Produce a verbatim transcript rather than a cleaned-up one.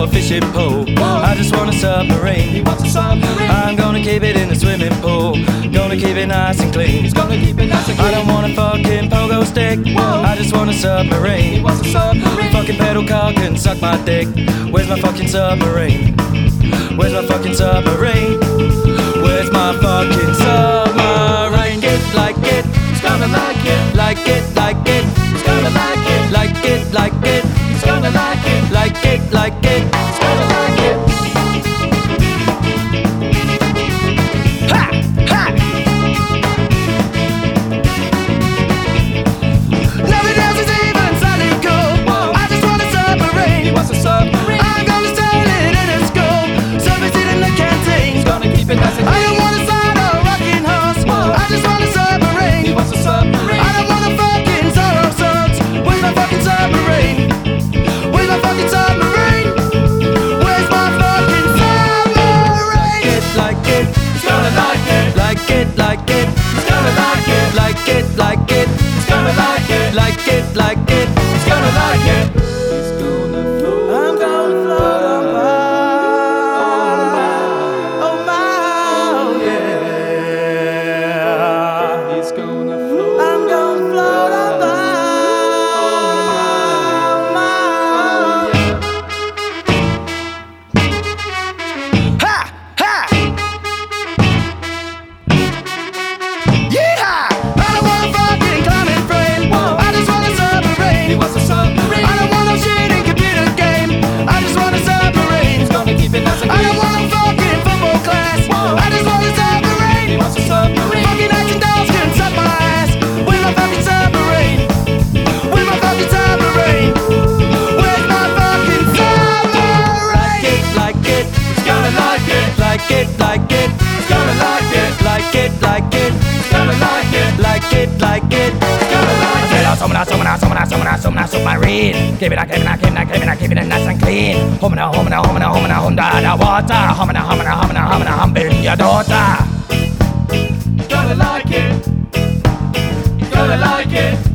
a fishing pole. I just want a submarine. He wants a submarine. I'm gonna keep it in the swimming pool. Gonna keep it nice and clean. He's gonna keep it nice and clean. I don't want a fucking pogo stick. Whoa. I just want a He submarine. wants a submarine. Fucking pedal car can suck my dick. Where's my fucking submarine? Where's my fucking submarine? Where's my fucking submarine? Get like it, He's gonna like it. like it, like it, He's gonna like it. like it, like it, He's gonna like it. like it, like it. He's gonna like it. Ha! Ha! Nothing else is even slightly cool. Whoa. I just want a He submarine. wants a submarine. I'm gonna sail it in a school. Service it in the canteen. He's gonna keep it nice and I clean. don't wanna side a rocking horse. Whoa. I just want a He submarine. wants a submarine. I don't want a fucking sorrow songs. Where's my fucking submarine? Where's my fucking submarine? Where's my fucking submarine? Get like it, He's gonna like it. like it, like it, He's gonna like it. like it, like it, He's gonna like it. like it, like it. He's gonna like it. He's gonna float. I'm gonna float on by. Oh my, yeah. He's gonna float. I'm gonna float on by. Ha! Ha! Yeah! I don't want a fucking climbing frame. Whoa. I just want a submarine. He wants a submarine. I don't want no shitty computer game. I just want a submarine. He's gonna keep it nice and I clean. don't want no fucking football class. Whoa. I just want a He submarine. wants a submarine. Fucking action dolls can suck my ass. Where's my fucking submarine? Where's my fucking submarine? Where's my fucking submarine? Like it, like it, He's gonna like it. like it, like it, He's gonna like it. like it, like it, He's gonna like it. like it, like it. He's gonna like it. Summoner, summoner, summoner, summoner, summoner, submarine. Keep it, keep it, keep it, keep it, keep it nice and clean. Humana, humana, humana, humana, under the water. Humana, humana, humana, humana, humping your daughter. He's gonna like it. He's gonna like it.